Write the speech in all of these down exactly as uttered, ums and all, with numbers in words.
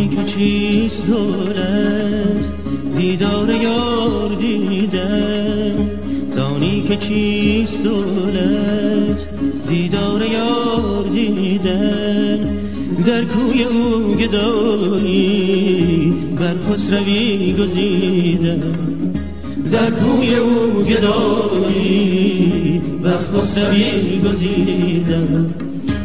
دانی که چیست دولت دیدار یار دیدن، دانی که چیست دولت دیدار یار دیدن. در کوی او گدایی بر خسروی گزیدن، در کوی او گدایی بر خسروی گزیدن.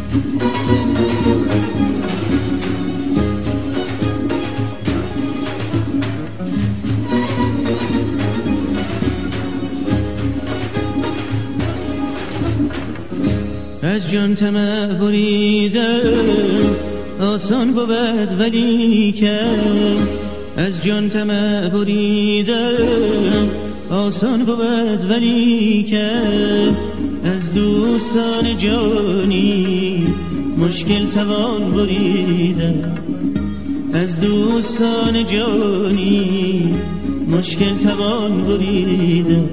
از جان طمع بریدن آسان بود ولیکن، از جان طمع بریدن آسان بود ولیکن. از دوستان جانی مشکل توان بریدن، از دوستان جانی مشکل توان بریدن.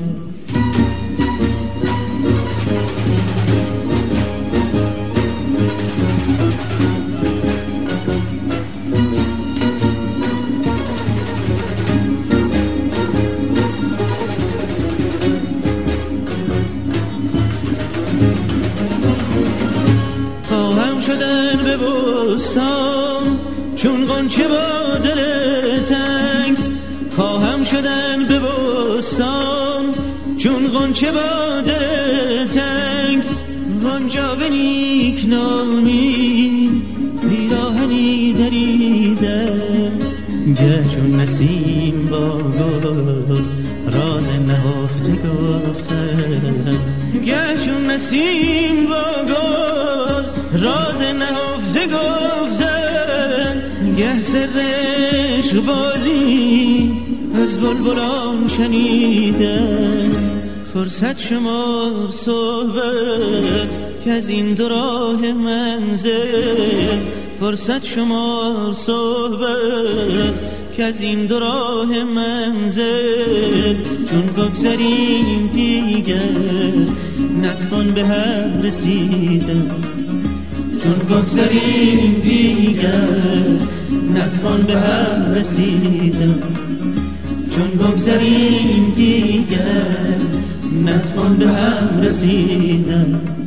شدن به بستان چون غنچه با دل تنگ، خواهم شدن به بستان چون غنچه با دل تنگ. وانجا به نیک نامی پیراهنی دریدن، گه چون نسیم با گل راز نهفته گفتن، گه چون نسیم با گل راز نهفته گفتن. گه سرش بازی از بلبلان شنیدن، فرصت شمار صحبت که از این دو راه منزل، فرصت شمار صحبت که از این دو راه منزل. چون بگذریم دیگر نتوان به هم رسیدن، چون بگذریم دیگر نتوان به هم رسیدن، چون بگذریم دیگر نتوان به هم رسیدن.